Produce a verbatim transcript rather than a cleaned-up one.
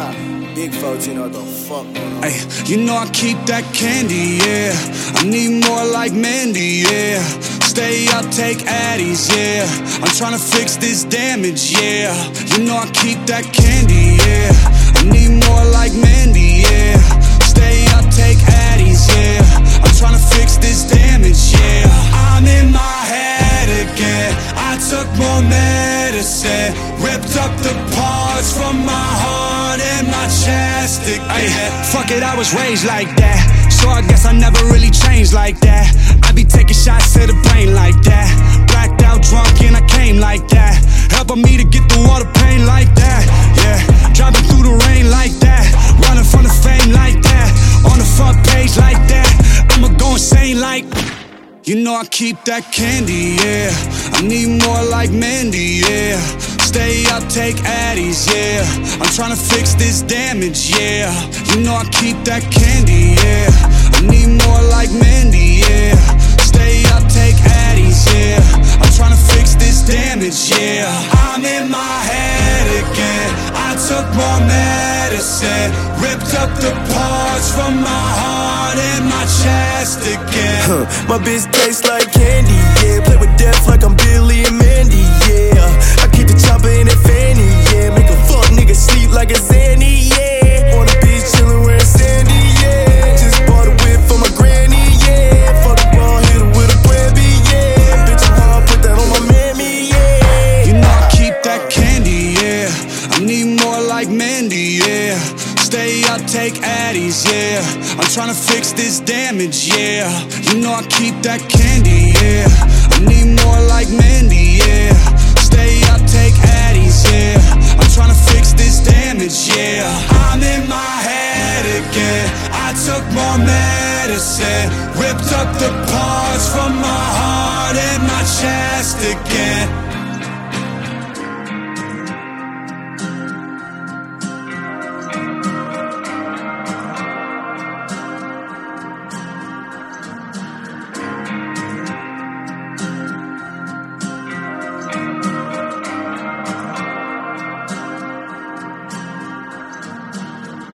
Big folks, you know what the fuck going on. Ay, you know I keep that candy, yeah. I need more like Mandy, yeah. Stay up, take Addies, yeah. I'm tryna fix this damage, yeah. You know I keep that candy, yeah. I need more like Mandy, yeah. Stay up, take Addies, yeah. I'm tryna fix this damage, yeah. I'm in my head again. I took more medicine, ripped up the parts from my heart and my chest again. Ay, fuck it, I was raised like that, so I guess I never really changed like that. I be taking shots to the brain like that, blacked out drunk and I came like that, helping me to get through all the pain like that. Yeah, driving through the rain like that, running from the fame like that, on the front page like that. I'ma go insane like, you know I keep that candy, yeah. I need more like Mandy, yeah. Stay up, take Addies, yeah. I'm tryna fix this damage, yeah. You know I keep that candy, yeah. I need more like Mandy, yeah. Stay up, take Addies, yeah. I'm tryna fix this damage, yeah. I'm in my head again. I took more medicine, ripped up the parts from my heart and my chest again. Huh, my bitch tastes like candy, yeah. Play with death like I'm Billy and Mandy, yeah. I keep the chopper in that fanny, yeah. Make a fuck nigga sleep like a Zanny, yeah. On the beach chillin' wearing Sandy, yeah. Just bought a whip for my granny, yeah. Fuck the ball, hit her with a Grammy, yeah. Bitch, I'm hard, put that on my mammy, yeah. You know I keep that candy, yeah. I need more like Mandy, yeah. Stay up, take Addies, yeah. I'm tryna fix this damage, yeah. You know I keep that candy, yeah. I need more like Mandy, yeah. Stay up, take Addies, yeah. I'm tryna fix this damage, yeah. I'm in my head again. I took more medicine, ripped up the parts from my heart and my chest again.